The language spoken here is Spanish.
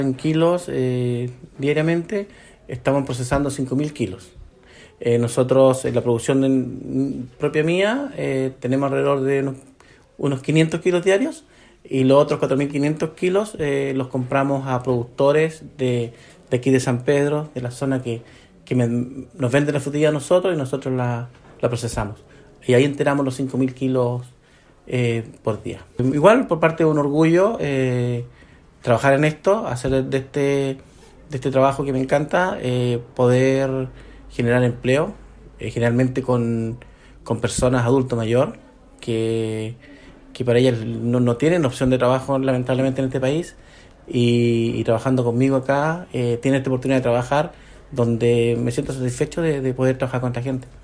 En kilos diariamente estamos procesando 5.000 kilos. Nosotros en la producción propia mía tenemos alrededor de unos 500 kilos diarios y los otros 4.500 kilos los compramos a productores de aquí de San Pedro, de la zona nos venden la frutilla a nosotros y nosotros la procesamos. Y ahí enteramos los 5.000 kilos por día. Igual por parte de un orgullo trabajar en esto, hacer de este trabajo que me encanta, poder generar empleo, generalmente con personas adulto mayor que para ellas no tienen opción de trabajo lamentablemente en este país y trabajando conmigo acá tienen esta oportunidad de trabajar donde me siento satisfecho de poder trabajar con esta gente.